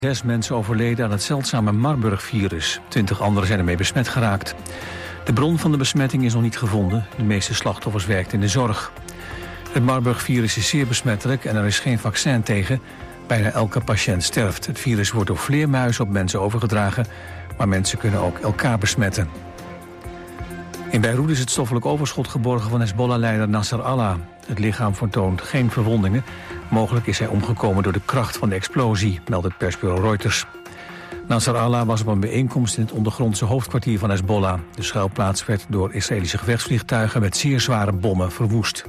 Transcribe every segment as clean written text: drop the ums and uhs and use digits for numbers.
6 mensen overleden aan het zeldzame Marburg-virus. 20 anderen zijn ermee besmet geraakt. De bron van de besmetting is nog niet gevonden. De meeste slachtoffers werkten in de zorg. Het Marburg-virus is zeer besmettelijk en er is geen vaccin tegen. Bijna elke patiënt sterft. Het virus wordt door vleermuizen op mensen overgedragen, maar mensen kunnen ook elkaar besmetten. In Beirut is het stoffelijk overschot geborgen van Hezbollah-leider Nasser Allah. Het lichaam vertoont geen verwondingen. Mogelijk is hij omgekomen door de kracht van de explosie, meldt het persbureau Reuters. Nasser Allah was op een bijeenkomst in het ondergrondse hoofdkwartier van Hezbollah. De schuilplaats werd door Israëlische gevechtsvliegtuigen met zeer zware bommen verwoest.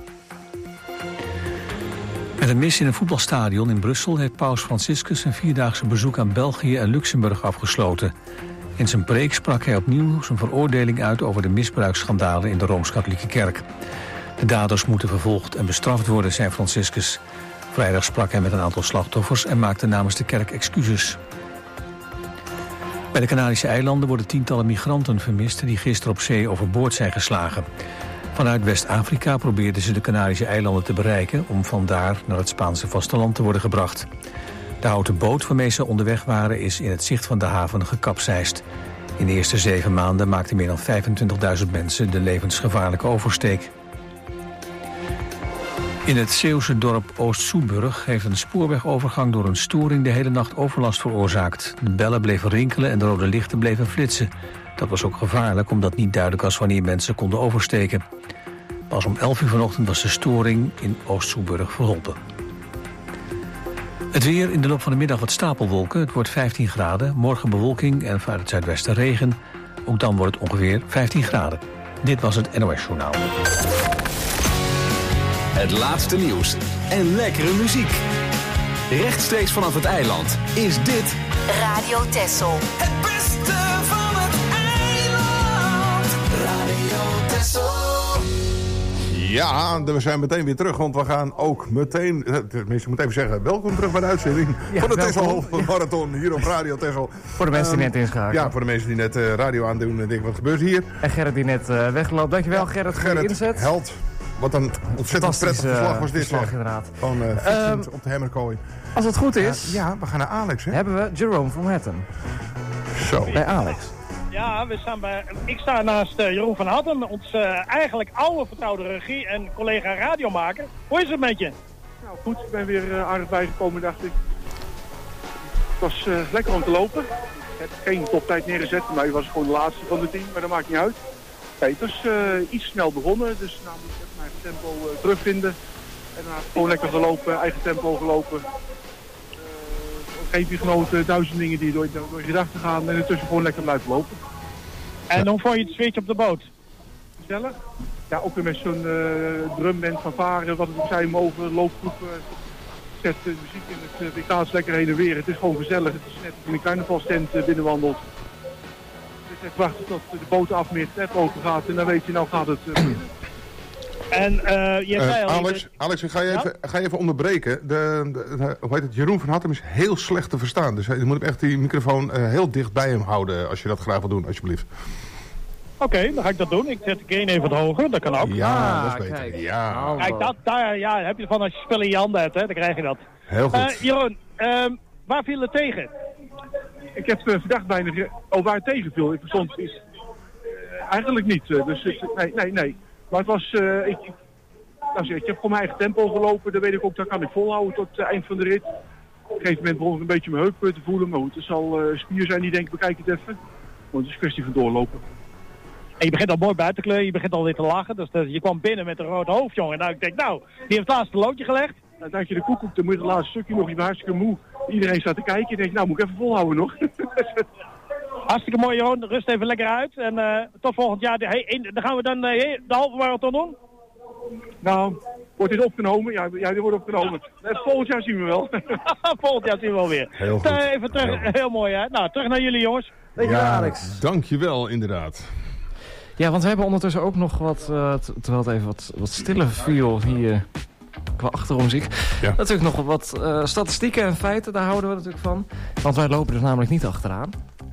Met een mis in een voetbalstadion in Brussel heeft paus Franciscus een 4-daagse bezoek aan België en Luxemburg afgesloten. In zijn preek sprak hij opnieuw zijn veroordeling uit over de misbruiksschandalen in de Rooms-Katholieke Kerk. De daders moeten vervolgd en bestraft worden, zei Franciscus. Vrijdag sprak hij met een aantal slachtoffers en maakte namens de kerk excuses. Bij de Canarische eilanden worden tientallen migranten vermist die gisteren op zee overboord zijn geslagen. Vanuit West-Afrika probeerden ze de Canarische eilanden te bereiken om vandaar naar het Spaanse vasteland te worden gebracht. De houten boot waarmee ze onderweg waren is in het zicht van de haven gekapseist. In de eerste 7 maanden maakten meer dan 25.000 mensen de levensgevaarlijke oversteek. In het Zeeuwse dorp Oost-Soeburg heeft een spoorwegovergang door een storing de hele nacht overlast veroorzaakt. De bellen bleven rinkelen en de rode lichten bleven flitsen. Dat was ook gevaarlijk omdat niet duidelijk was wanneer mensen konden oversteken. Pas om 11 uur vanochtend was de storing in Oost-Soeburg verholpen. Het weer, in de loop van de middag wat stapelwolken. Het wordt 15 graden, morgen bewolking en vanuit het zuidwesten regen. Ook dan wordt het ongeveer 15 graden. Dit was het NOS Journaal. Het laatste nieuws en lekkere muziek. Rechtstreeks vanaf het eiland is dit Radio Texel. Het beste van het eiland. Radio Texel. Ja, we zijn meteen weer terug, want we gaan ook meteen, tenminste, ik moet even zeggen, welkom terug bij de uitzending van de Texel Marathon hier op Radio Texel. Voor de mensen die net inschakelen. Ja, voor de mensen die net radio aandoen en denken, wat gebeurt hier? En Gerrit die net wegloopt. Dankjewel Gerrit voor de inzet. Held. Wat een ontzettend prettig verslag was dit, verslag, inderdaad. Van fietsend op de Hemmerkooi. Als het goed is, ja, we gaan naar Alex, hè? hebben we Jerome van Hattem. Zo. Bij Alex. Ja, ik sta naast Jeroen van Hattem, ons eigenlijk oude vertrouwde regie en collega radiomaker. Hoe is het met je? Nou goed, ik ben weer aardig bijgekomen, dacht ik. Het was lekker om te lopen. Ik heb geen toptijd neergezet, maar hij was gewoon de laatste van de 10, maar dat maakt niet uit. Het was iets snel begonnen, dus nou moet ik mijn eigen tempo terugvinden. En daarna gewoon lekker gelopen, eigen tempo gelopen. Geen genoten, 1000 dingen die door je gedachten gaan en intussen gewoon lekker blijven lopen. En hoe vond je het zweetje op de boot? Gezellig. Ja, ook weer met zo'n drumband van varen, wat het ook zijn mogen, loopgroep. Zet de muziek in het WK lekker heen en weer. Het is gewoon gezellig, het is net als je in een carnavalstent binnenwandelt. Dus even wachten tot de boot afmeert, het open gaat en dan weet je, nou gaat het beginnen. En je zei al... Alex, ik ga je even onderbreken. Hoe heet het? Jeroen van Hattem is heel slecht te verstaan. Dus je moet echt die microfoon heel dicht bij hem houden als je dat graag wil doen, alsjeblieft. Oké, dan ga ik dat doen. Ik zet de gain even wat hoger, dat kan ook. Ja, dat is beter. Kijk. Ja. Kijk, daar heb je van als je spullen in je handen hebt, hè, dan krijg je dat. Heel goed. Jeroen, waar viel het tegen? Ik heb verdacht bijna waar het tegenviel. Ik verstond het eigenlijk niet. Dus nee. Maar het was, ik heb gewoon mijn eigen tempo gelopen. Dan weet ik ook, dat kan ik volhouden tot het eind van de rit. Op een gegeven moment begon ik een beetje mijn heup te voelen. Maar goed, het zal spier zijn die denkt, bekijk het even. Want het is een kwestie van doorlopen. En je begint al mooi buiten te kleuren, je begint alweer te lachen. Dus je kwam binnen met een rood hoofd, jongen. Nou, ik denk, die heeft het laatste loodje gelegd. Dan had je de koekoek, dan moet je het laatste stukje nog, je bent hartstikke moe. Iedereen staat te kijken. Je denkt, nou moet ik even volhouden nog. Hartstikke mooi, Jeroen. Rust even lekker uit. En tot volgend jaar. Dan gaan we dan de halve marathon doen? Nou, wordt dit opgenomen? Ja, dit wordt opgenomen. Volgend jaar zien we wel. Volgend jaar zien we wel weer. Heel goed. Even terug. Heel mooi, hè? Nou, terug naar jullie, jongens. Dankjewel, Alex. Dankjewel, inderdaad. Ja, want we hebben ondertussen ook nog wat, terwijl het even wat stiller viel hier qua achtergrondmuziek. Ja. Natuurlijk nog wat statistieken en feiten, daar houden we natuurlijk van. Want wij lopen er namelijk niet achteraan.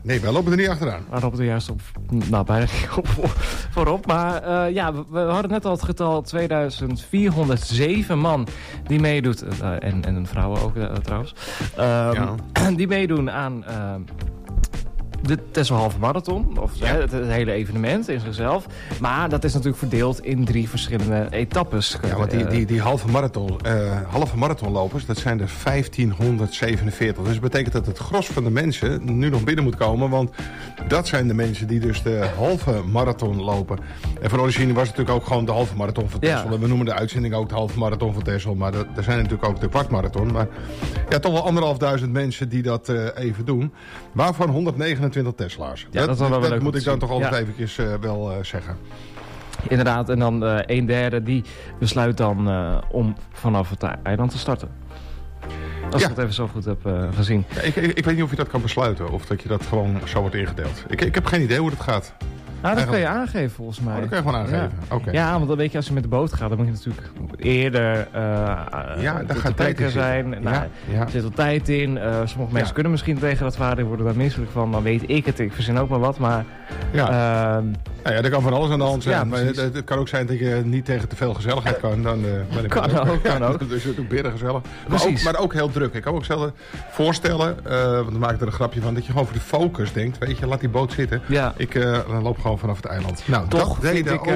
Nee, wij lopen er niet achteraan. We lopen er juist op, nou bijna voorop. Maar we hadden net al het getal 2407 man die meedoet. En vrouwen ook trouwens. Die meedoen aan de Texel Halve Marathon. Of het hele evenement in zichzelf. Maar dat is natuurlijk verdeeld in 3 verschillende etappes. Ja, want die halve marathonlopers, dat zijn er 1547. Dus dat betekent dat het gros van de mensen nu nog binnen moet komen. Want dat zijn de mensen die dus de halve marathon lopen. En van origine was het natuurlijk ook gewoon de halve marathon van Texel. En we noemen de uitzending ook de halve marathon van Texel. Maar er zijn natuurlijk ook de kwartmarathon. Maar ja, toch wel 1500 mensen die dat even doen. Waarvan 129 Tesla's. Ja, dat moet ik dan toch altijd eventjes wel zeggen. Inderdaad, en dan 1/3 die besluit dan om vanaf het eiland te starten. Als ik het even zo goed heb gezien. Ja, ik weet niet of je dat kan besluiten of dat je dat gewoon zo wordt ingedeeld. Ik heb geen idee hoe dat gaat. Nou, dat kan je aangeven volgens mij. Oh, dat kan je gewoon aangeven. Ja. Okay. Ja, want dan weet je, als je met de boot gaat, dan moet je natuurlijk eerder daar gaat tijd in zijn. Nou, er zit al tijd in. Sommige mensen kunnen misschien tegen dat vader worden daar misselijk van. Dan weet ik het, ik verzin ook maar wat. Maar, er kan van alles aan de hand zijn. Ja, maar het kan ook zijn dat je niet tegen te veel gezelligheid kan. Dan ben ik kan ook. Dus het is ook bitter gezellig. Maar ook heel druk. Ik kan me ook zelf voorstellen, want dan maak ik er een grapje van, dat je gewoon voor de focus denkt. Weet je, laat die boot zitten. Ja. Ik loop gewoon vanaf het eiland. Nou, toch vind ik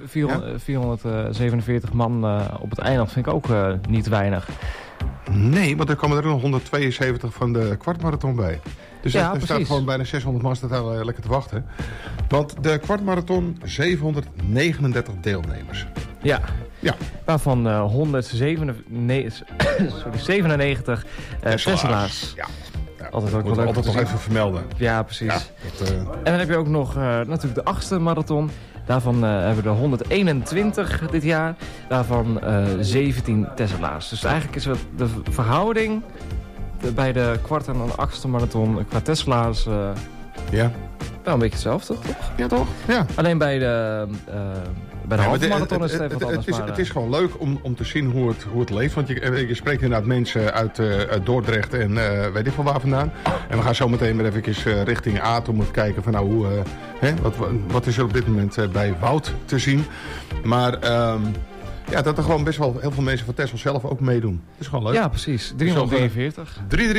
447 man op het eiland vind ik ook niet weinig. Nee, want er komen er nog 172 van de kwartmarathon bij. Dus er staat gewoon bijna 600 man staat lekker te wachten. Want de kwartmarathon, 739 deelnemers. Ja. Waarvan 197 Tesla's. Ja. Altijd nog even vermelden. Ja, precies. Ja, en dan heb je ook nog natuurlijk de 8e marathon. Daarvan hebben we er 121 dit jaar. Daarvan 17 Tesla's. Dus eigenlijk is de verhouding bij de kwart en de 8e marathon qua Tesla's wel een beetje hetzelfde, toch? Ja, toch? Ja. Alleen bij de halve marathon is het even wat anders. Het is gewoon leuk om te zien hoe het leeft. Want je spreekt inderdaad mensen uit Dordrecht en weet ik van waar vandaan. En we gaan zo meteen weer even richting Aad om te kijken van nou wat is er op dit moment bij Wout te zien. Maar dat er gewoon best wel heel veel mensen van Texel zelf ook meedoen. Dat is gewoon leuk. Ja, precies. 343.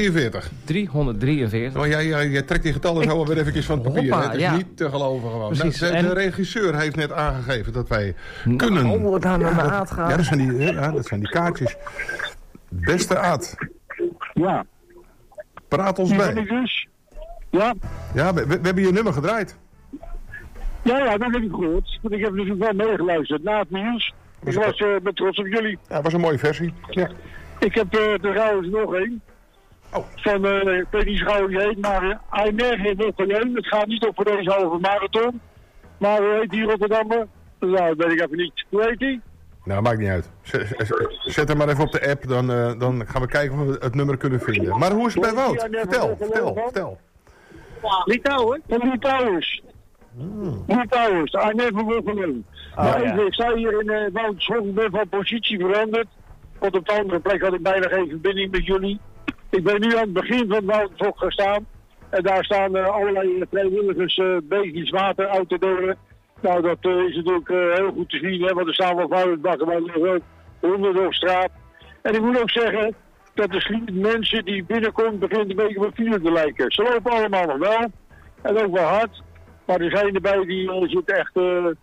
343. Oh, jij trekt die getallen zo weer even van het papier. Het is niet te geloven gewoon. Precies. De regisseur heeft net aangegeven dat wij kunnen. Oh, we gaan naar de Aad gaan. Ja, dat zijn die kaartjes. Beste Aad. Ja. Praat ons bij. Dus? Ja. Ja, we hebben je nummer gedraaid. Ja, dat heb ik gehoord. Want ik heb natuurlijk wel meegeluisterd na het nieuws. Ik ben trots op jullie. Ja, het was een mooie versie. Ja. Ik heb er trouwens nog één. Oh. Van, ik weet niet zo gauw die heet, maar Aymer heeft nog alleen. Het gaat niet op voor deze halve marathon. Maar hoe heet die Rotterdammer? Nou, dat weet ik even niet. Hoe heet die? Nou, maakt niet uit. Zet hem maar even op de app, dan gaan we kijken of we het nummer kunnen vinden. Maar hoe is het bij Wout? Vertel. Litouwen? Van Litouwers. Litouwers, Aymer van Woggelen. Ik sta hier in Wout Schok, ik ben van positie veranderd. Want op de andere plek had ik bijna geen verbinding met jullie. Ik ben nu aan het begin van Wout Schok gestaan. En daar staan allerlei vrijwilligers beestjes water uit te delen. Nou, dat is natuurlijk heel goed te zien, hè, want er staan wel vuilnisbakken, maar er liggen ook honderden op straat. En ik moet ook zeggen dat de sliep mensen die binnenkomt begint een beetje op vuur te lijken. Ze lopen allemaal nog wel, en ook wel hard. Maar er zijn erbij die zitten echt,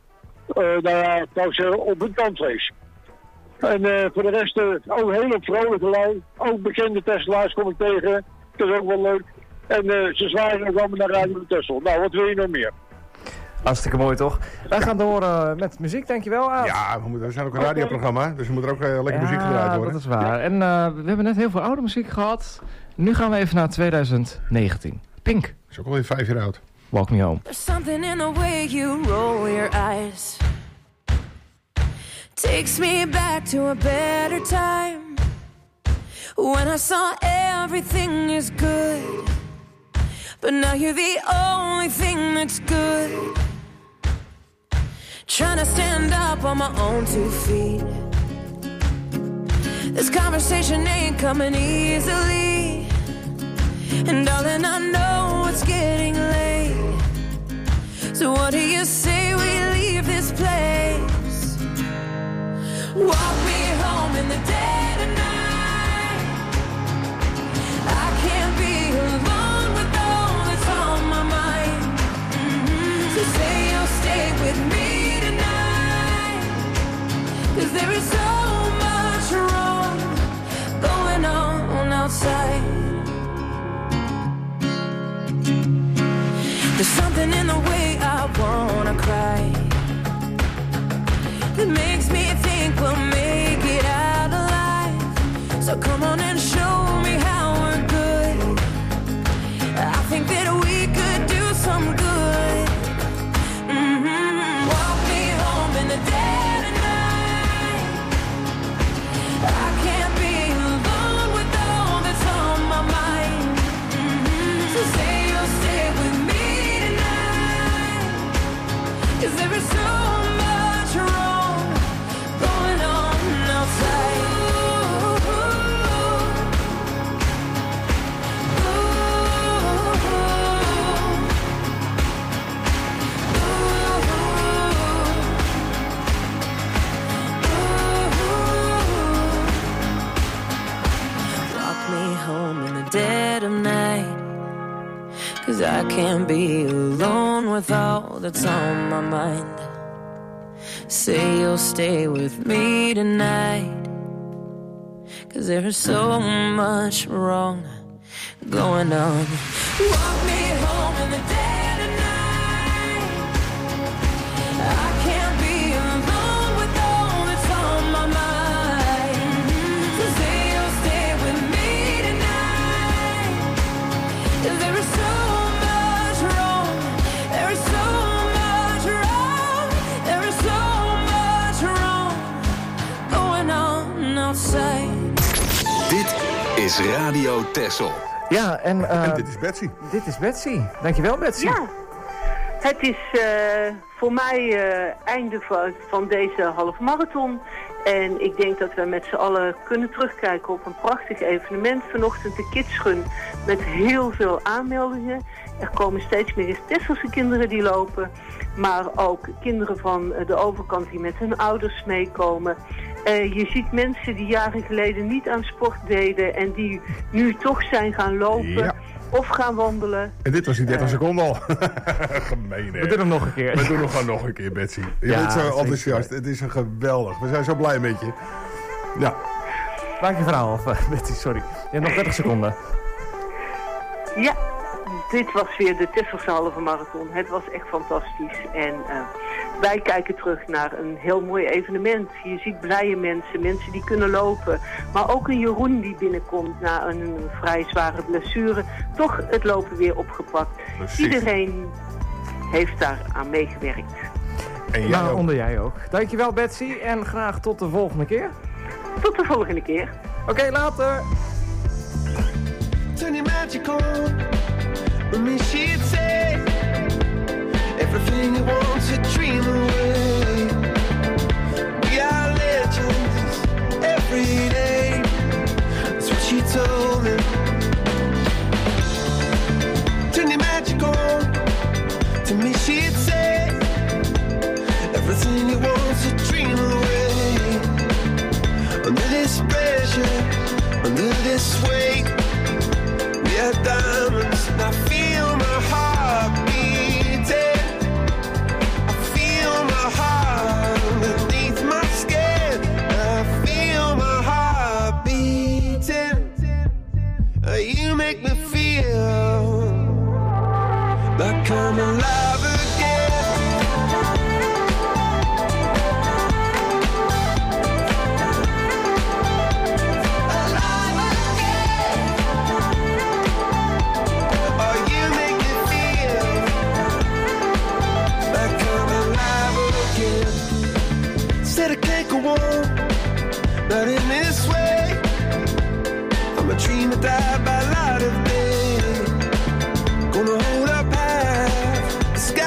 op een kantfeest. En voor de rest ook hele vrolijke lui. Ook bekende Tesla's kom ik tegen. Dat is ook wel leuk. En ze zwaaien ook allemaal naar Radio Texel. Nou, wat wil je nog meer? Hartstikke mooi, toch? Wij gaan door met muziek, dankjewel, Aad. Ja, we zijn ook een radioprogramma, dus er moet er ook lekker muziek gedraaid worden. Ja, dat is waar. En we hebben net heel veel oude muziek gehad. Nu gaan we even naar 2019. Pink. Dat is ook alweer 5 jaar oud. Walk Me Home. There's something in the way you roll your eyes. Takes me back to a better time. When I saw everything is good. But now you're the only thing that's good. Trying to stand up on my own 2 feet. This conversation ain't coming easily. And darling, I know it's getting late. So what do you say we leave this place? Walk me home in the dead of night. I can't be alone with all that's on my mind. So say you'll stay with me tonight. 'Cause there is so much wrong going on outside. There's something in the way I wanna cry that makes me think we'll make it out alive. So come on and show me how we're good. I think that we could do some good. Walk me home in the dead of night. I can't be alone with all that's on my mind. So say you'll stay with me tonight. 'Cause there is so much wrong going on outside. Walk me home in the dead of night. 'Cause I can't be alone with all that's on my mind. Say you'll stay with me tonight. 'Cause there is so much wrong going on. Walk me home in the dead of night. I can't be alone with all that's on my mind. So say you'll stay with me tonight. 'Cause there is so much wrong. There is so much wrong. There is so much wrong going on outside. Dit is Radio Texel. Ja, en dit is Betsy. Dit is Betsy. Dankjewel, Betsy. Ja, het is voor mij einde van deze halve marathon. En ik denk dat we met z'n allen kunnen terugkijken op een prachtig evenement. Vanochtend de Kidsgun met heel veel aanmeldingen. Er komen steeds meer Tesselse kinderen die lopen. Maar ook kinderen van de overkant die met hun ouders meekomen. Je ziet mensen die jaren geleden niet aan sport deden en die nu toch zijn gaan lopen. Ja. Of gaan wandelen. En dit was die 30 seconden al. Gemeen, hè? We doen hem nog een keer. We doen hem gewoon nog een keer, Betsy. Je bent zo enthousiast. Het is een geweldig. We zijn zo blij met je. Ja. Maak je verhaal af, Betsy, sorry. Je hebt nog 30 seconden. Ja, dit was weer de Tesselse halve marathon. Het was echt fantastisch. En wij kijken terug naar een heel mooi evenement. Je ziet blije mensen, mensen die kunnen lopen. Maar ook een Jeroen die binnenkomt na een vrij zware blessure. Toch het lopen weer opgepakt. Precies. Iedereen heeft daar aan meegewerkt. En jij ook. Onder jij ook. Dankjewel, Betsy. En graag tot de volgende keer. Tot de volgende keer. Oké, later. Turn your magic on. With me she'd say everything you want to dream away. We are legends every day. That's what she told me. Turn your magic on. To me she'd say everything you want to dream away. Under this pressure, under this weight, we are diamonds. And I feel my heart beating. I feel my heart beneath my skin. I feel my heart beating. You make me feel like I'm alive again. Alive again. Oh, you make me feel like I'm alive again. Said I can't go on, not in this way. I'm a dream that died by light of day. Gonna hold up half the sky.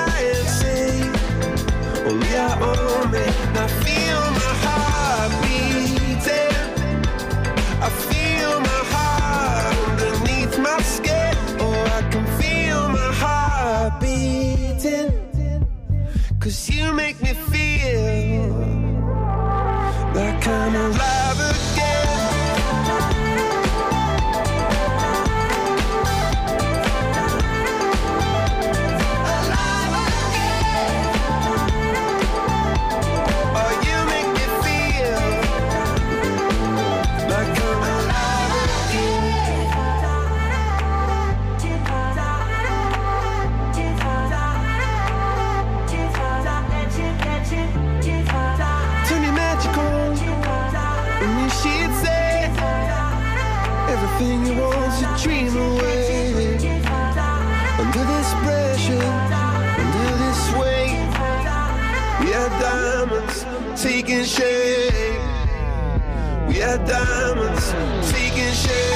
under this pressure, under this weight. We are diamonds taking shape. We are diamonds taking shape.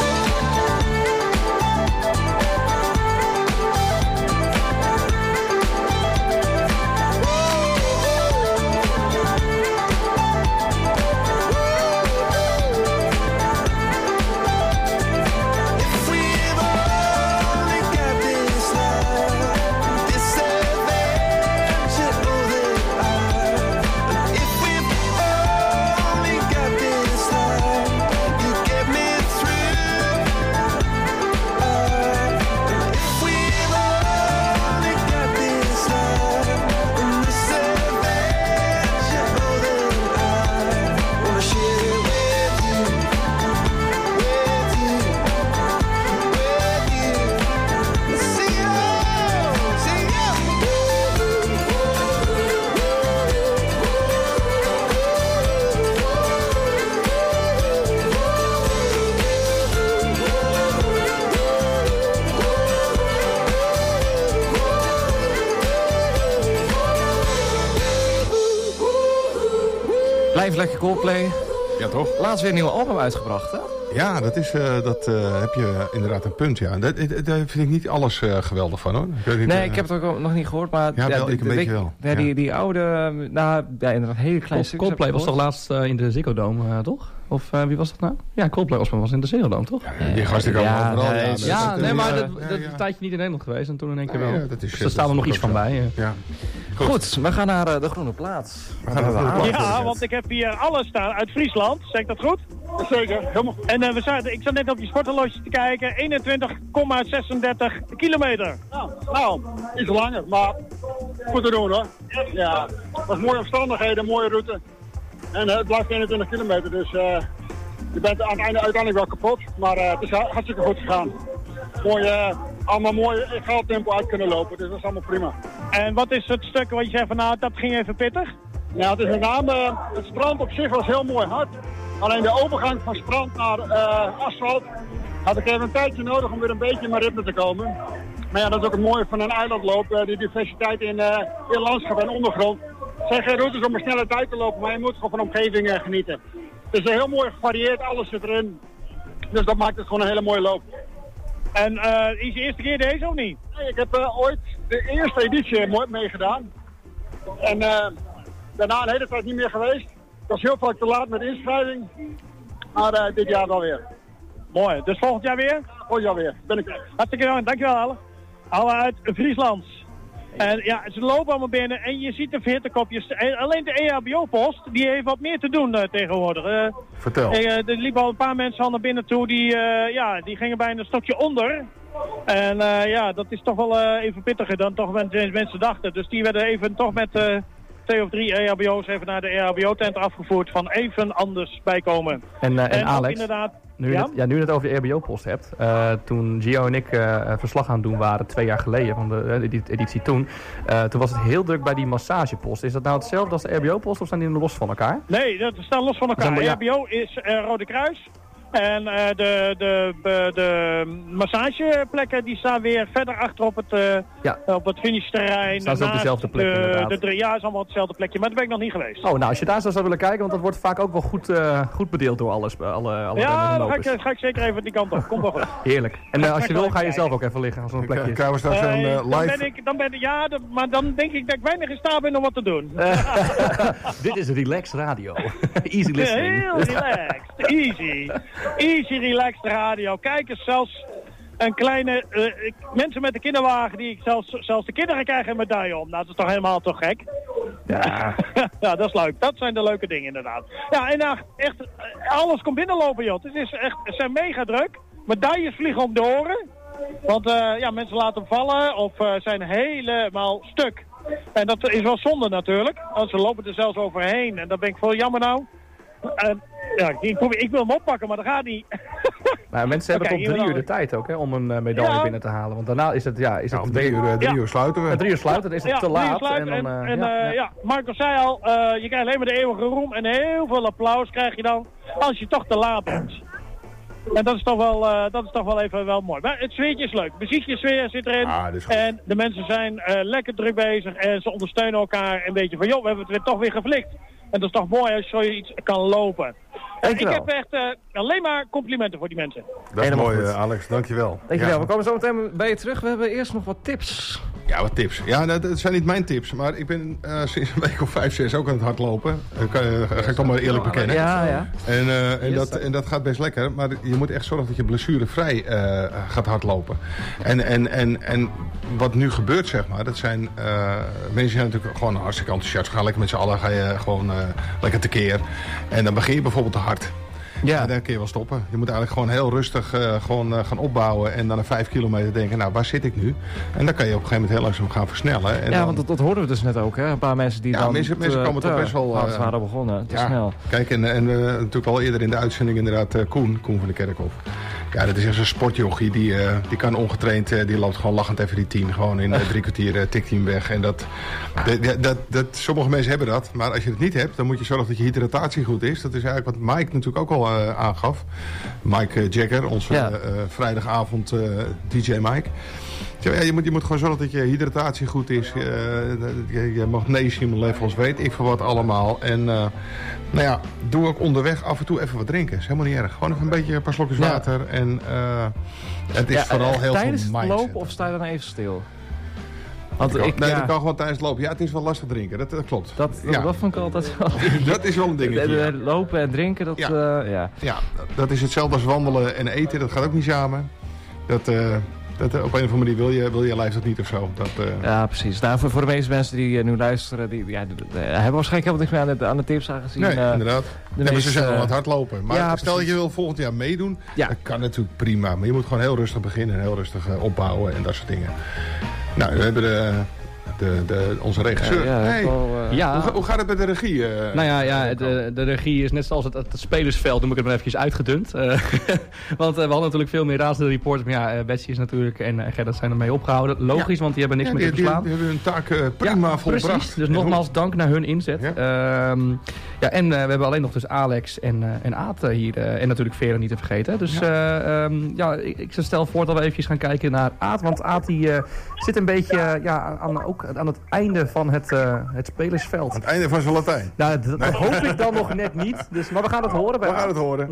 Blijf lekker Coldplay. Ja, toch? Laatst weer een nieuw album uitgebracht, hè? Ja, dat heb je inderdaad een punt, ja. Daar vind ik niet alles geweldig van, hoor. Ik heb het ook nog niet gehoord, maar... Ja, wel, ik een beetje wel. Ja, die oude... inderdaad, hele kleine stukjes. Coldplay was toch laatst in de Ziggo Dome, toch? Of wie was dat nou? Ja, Coldplay was in de Ziggo Dome, toch? Ja, die gasten komen overal. Maar dat een tijdje niet in Nederland geweest en toen in één keer wel. Ja, dat is, dus er staan er nog iets van bij. Ja. Goed, we gaan naar de groene plaats. Ja, want ik heb hier alles staan uit Friesland. Zeg ik dat goed? Zeker, helemaal goed. En ik zat net op je sporthorloge te kijken. 21,36 kilometer. Nou, iets langer, maar goed te doen hoor. Ja, het was mooie omstandigheden, mooie route. En het blijft 21 kilometer, dus je bent aan het einde uiteindelijk wel kapot. Maar het is hartstikke goed gegaan. Allemaal mooi in tempo uit kunnen lopen, dus dat is allemaal prima. En wat is het stuk wat je zegt van nou, dat ging even pittig? Ja, het is met name, het strand op zich was heel mooi hard. Alleen de overgang van strand naar asfalt had ik even een tijdje nodig om weer een beetje in mijn ritme te komen. Maar ja, dat is ook het mooie van een eilandloop, die diversiteit in landschap en ondergrond. Het zijn geen routes om een snelle tijd te lopen, maar je moet gewoon van de omgeving genieten. Het is heel mooi gevarieerd, alles zit erin. Dus dat maakt het gewoon een hele mooie loop. En is je eerste keer deze of niet? Nee, ik heb ooit de eerste editie meegedaan. En daarna een hele tijd niet meer geweest. Ik was heel vaak te laat met de inschrijving. Maar dit jaar wel weer. Mooi, dus volgend jaar weer? Volgend jaar weer, ben ik. Hartstikke bedankt, dankjewel alle. Alle uit Friesland. En ja, ze lopen allemaal binnen en je ziet de hittekopjes. Alleen de EHBO-post, die heeft wat meer te doen tegenwoordig. Vertel. Er liepen al een paar mensen al naar binnen toe, die gingen bijna een stokje onder. En dat is toch wel even pittiger dan toch mensen dachten. Dus die werden even toch met 2 of 3 EHBO's even naar de EHBO-tent afgevoerd van even anders bijkomen. En Alex, inderdaad, nu je het over de EHBO-post hebt. Toen Gio en ik verslag aan het doen waren 2 jaar geleden van de editie toen was het heel druk bij die massagepost. Is dat nou hetzelfde als de EHBO-post of zijn die los van elkaar? Nee, dat staan los van elkaar. EHBO is Rode Kruis. En de massageplekken die staan weer verder achter op het finishterrein. Staan ze op dezelfde plek inderdaad? Ja, is allemaal op hetzelfde plekje, maar daar ben ik nog niet geweest. Oh, nou als je daar zou willen kijken, want dat wordt vaak ook wel goed bedeeld door alle ja, dan ga ik zeker even die kant op. Komt wel goed. Heerlijk. En als je wil ga je zelf ook even liggen als zo'n plekje. Krijgen we straks een live... Maar dan denk ik dat ik weinig in staat ben om wat te doen. Dit is Relax Radio. Easy listening. Heel relaxed. Easy. Easy, relaxed radio. Kijk eens, zelfs een kleine... mensen met de kinderwagen die zelfs de kinderen krijgen een medaille om. Nou, dat is toch helemaal toch gek? Ja. Ja, dat is leuk. Dat zijn de leuke dingen inderdaad. Ja, en echt, alles komt binnenlopen, joh. Het is echt, ze zijn mega druk. Medailles vliegen om de oren. Want mensen laten hem vallen of zijn helemaal stuk. En dat is wel zonde natuurlijk. Want ze lopen er zelfs overheen. En dat ben ik veel jammer nou. Ik wil hem oppakken, maar dat gaat niet. Maar mensen hebben tot 3 uur de tijd ook, hè, om een medaille binnen te halen. Want daarna is het... 3 uur sluiten we. 3 uur sluiten, dan is het te laat. Marco zei al, je krijgt alleen maar de eeuwige roem en heel veel applaus krijg je dan als je toch te laat bent. En dat is toch wel even wel mooi. Maar het sfeertje is leuk. Muziekje sfeer zit erin. En de mensen zijn lekker druk bezig. En ze ondersteunen elkaar een beetje van, joh, we hebben het toch weer geflikt. En dat is toch mooi als zoiets kan lopen. Ik heb echt alleen maar complimenten voor die mensen. Dat is mooi, Alex. Dankjewel. Dankjewel. Ja. We komen zo meteen bij je terug. We hebben eerst nog wat tips. Ja, wat tips. Ja, dat zijn niet mijn tips. Maar ik ben sinds een week of 5, 6 ook aan het hardlopen. Ga ik toch maar eerlijk bekennen. Ja. En dat gaat best lekker. Maar je moet echt zorgen dat je blessurevrij gaat hardlopen. En wat nu gebeurt, zeg maar, dat zijn mensen zijn natuurlijk gewoon hartstikke enthousiast. Ga lekker met z'n allen, ga je gewoon lekker tekeer. En dan begin je bijvoorbeeld te hard. Ja. En dan kun je wel stoppen. Je moet eigenlijk gewoon heel rustig gaan opbouwen. En dan na 5 kilometer denken, nou, waar zit ik nu? En dan kan je op een gegeven moment heel langzaam gaan versnellen. En want dat hoorden we dus net ook. Hè? Een paar mensen die dan mensen komen toch best wel hard waren begonnen. Te snel. Kijk, en natuurlijk al eerder in de uitzending inderdaad Koen van de Kerkhof. Ja, dat is echt zo'n sportjochie. Die kan ongetraind, die loopt gewoon lachend even die 10. Gewoon in 3 kwartier tikt hij hem weg. En sommige mensen hebben dat. Maar als je het niet hebt, dan moet je zorgen dat je hydratatie goed is. Dat is eigenlijk wat Mike natuurlijk ook al aangaf. Mike Jagger, onze vrijdagavond DJ Mike. Ja, je moet gewoon zorgen dat je hydratatie goed is. Je magnesiumlevels, weet ik veel wat allemaal. En doe ook onderweg af en toe even wat drinken. Dat is helemaal niet erg. Gewoon even een paar slokjes water. En het is vooral heel veel mindset. Tijdens het lopen of sta je dan even stil? Want dat kan gewoon tijdens het lopen. Ja, het is wel lastig drinken. Dat klopt. Dat vond ik altijd wel. Dat is wel een dingetje. Lopen en drinken, dat... dat is hetzelfde als wandelen en eten. Dat gaat ook niet samen. Dat op een of andere manier wil je lijf dat niet of zo. Ja, precies. Nou, voor de meeste mensen die nu luisteren, die hebben waarschijnlijk helemaal niks meer aan de tips aangezien. Nee, inderdaad. Maar ze zijn wel aan het hardlopen. Maar stel dat je wil volgend jaar meedoen, dat kan natuurlijk prima. Maar je moet gewoon heel rustig beginnen en heel rustig opbouwen en dat soort dingen. Nou, we hebben onze regisseur. Hoe gaat het met de regie? De regie is net zoals het spelersveld, noem ik het maar eventjes uitgedund. Want we hadden natuurlijk veel meer razende reporters. Maar ja, Betsy is natuurlijk en Gerrit zijn ermee opgehouden. Logisch, want die hebben niks meer te verslaan. Die hebben hun taak prima volbracht. Precies, dus nogmaals dank naar hun inzet. En we hebben alleen nog dus Alex en Aad hier. En natuurlijk Vera niet te vergeten. Dus ik stel voor dat we eventjes gaan kijken naar Aad. Want Aad die zit een beetje aan het einde van het spelersveld. Aan het einde van zijn Latijn. Nou, dat hoop ik dan nog net niet. Dus, maar we gaan het horen bij Aad. We gaan het horen.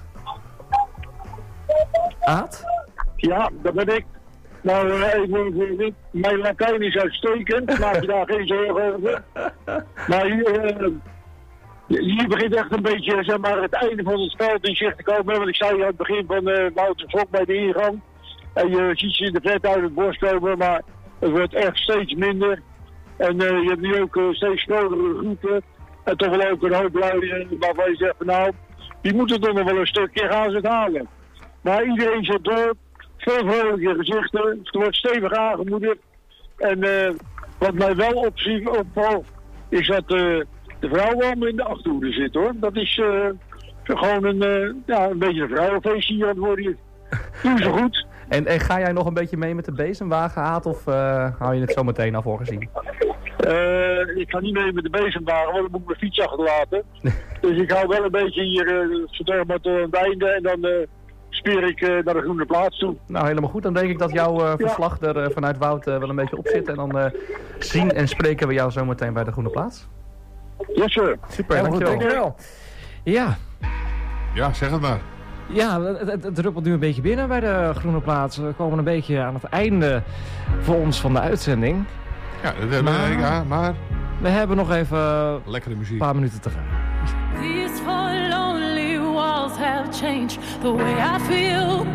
Aad? Ja, dat ben ik. Nou, mijn Latijn is uitstekend. Maak je daar geen zorgen over. Maar hier begint echt een beetje, zeg maar, het einde van het veld in zicht te komen. Want ik zei aan het begin van Wouter Vlok bij de ingang. En je ziet ze in de vet uit het bos komen, maar het wordt echt steeds minder. En je hebt nu ook steeds grotere groepen. En toch wel ook een hoop lui waarvan je zegt van nou, die moeten toch nog wel een stukje gaan ze het halen. Maar iedereen zit door. Veel vrolijke gezichten. Het wordt stevig aangemoedigd. En wat mij wel opvalt, is dat de vrouwen allemaal in de achterhoede zitten hoor. Dat is gewoon een beetje een vrouwenfeestje hier aan het worden. Doen ze goed. En ga jij nog een beetje mee met de bezemwagen, Aad, of hou je het zo meteen al voor gezien? Ik ga niet mee met de bezemwagen, want dan moet ik mijn fiets achterlaten. Dus ik hou wel een beetje hier, zodat maar tot het einde en dan speer ik naar de Groene Plaats toe. Nou, helemaal goed. Dan denk ik dat jouw verslag er vanuit Wout wel een beetje op zit. En dan zien en spreken we jou zo meteen bij de Groene Plaats. Yes, sir. Super, dankjewel. Ja. Ja, zeg het maar. Ja, het druppelt nu een beetje binnen bij de Groene Plaats. We komen een beetje aan het einde voor ons van de uitzending. Ja, dat hebben maar we hebben nog even lekkere muziek. Een paar minuten te gaan. These four lonely walls have changed the way I feel.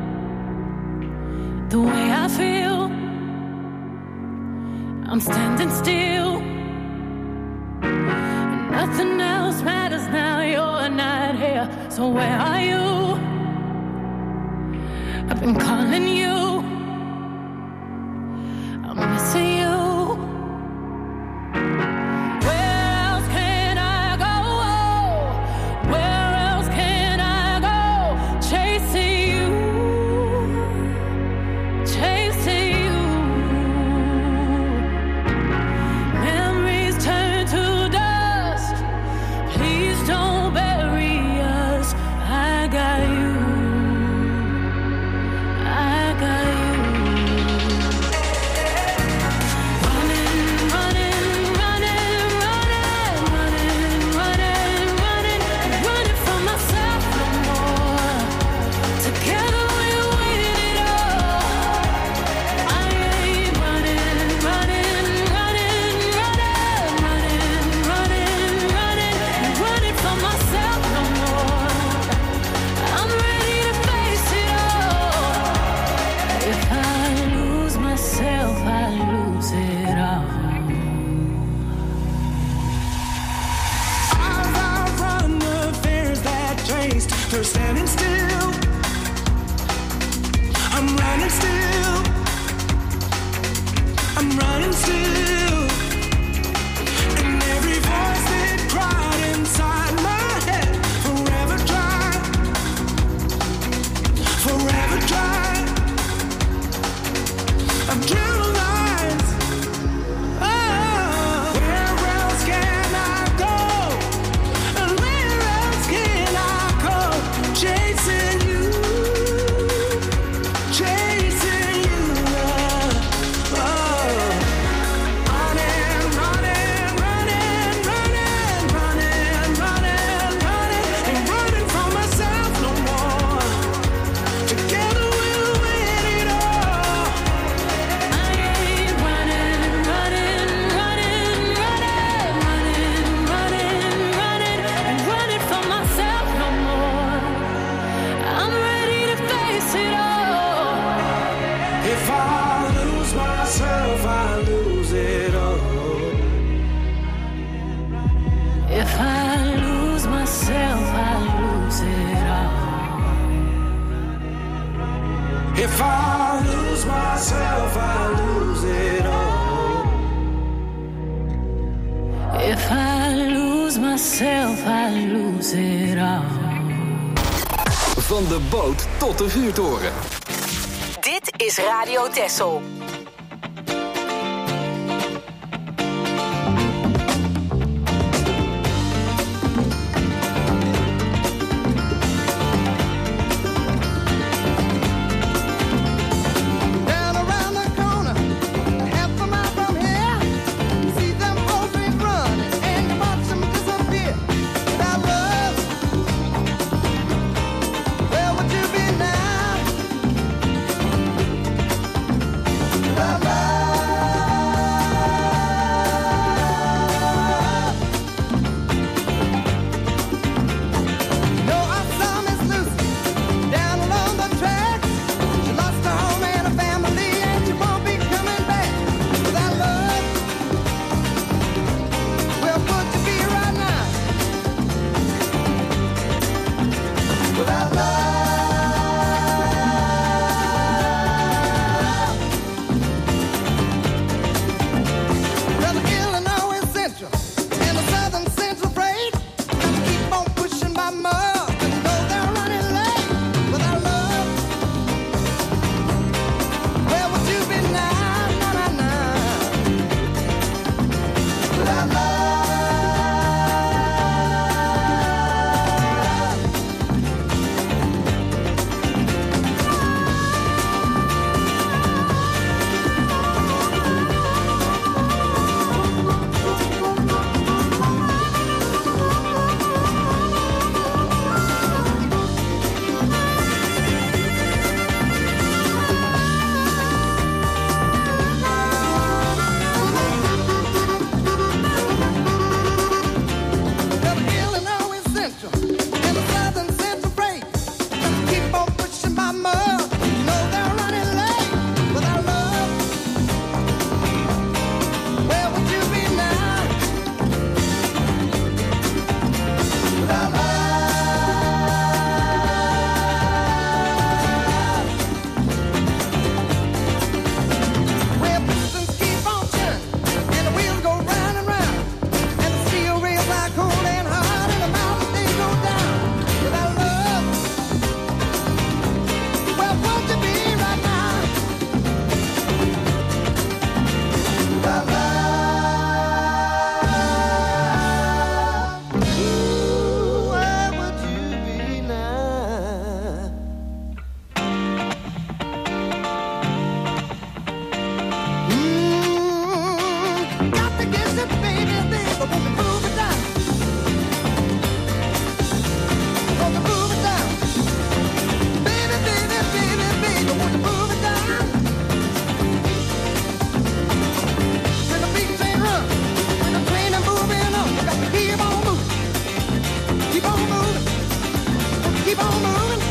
The way I feel. I'm standing still. Nothing else matters now, you're not here. So where are you? I've been calling you. I'm missing you. I got you. lose it all. I've run the fears that chased her standing still. I'm running still. I'm running still. And every voice that cried inside my head, forever dry, forever dry. I've drew lines. Oh, where else can I go? And where else can I go? Chasing you, chasing you. Oh, running, running, running, running, running, running, running, ain't running from myself no more. Together we'll win it all. I ain't running, running, running, running, running, running, running, and running from myself no more. I'm ready to face it all. If I lose myself, I lose it all. If I lose myself, I lose it all. If I lose myself, I lose it all. If I lose myself, I lose it all. Van de boot tot de vuurtoren. Dit is Radio Texel. Down around the corner, half a mile from here, you see them old trains running, and you watch them disappear. Without love, where would you be now? Without love. No, I saw Miss Lucy down along the track. She lost her home and her family, and she won't be coming back. Without love, where would you be right now? Without love. Well, the Illinois Central and the Southern Central freight keep on pushing by mud, and though they're running late. Without love, where would you be now? Na, na, na. Without love. Well, the Illinois Central and the Southern Central freight keep on pushing by mud. You know they're running late. Without love, where would you be now? Without love. Well, pistons keep on turning, and the wheels go round and round, and the steel rails are cold and hard, and the mountains they go down. Without love, where would you be right now? Without love, ooh, where would you be now? Got to get you, baby, baby, won't you move it down? Won't you move it down? Baby, baby, baby, baby, won't you move it down? When the big train runs, when the train is moving on, you got to keep on moving, keep on moving, keep on moving,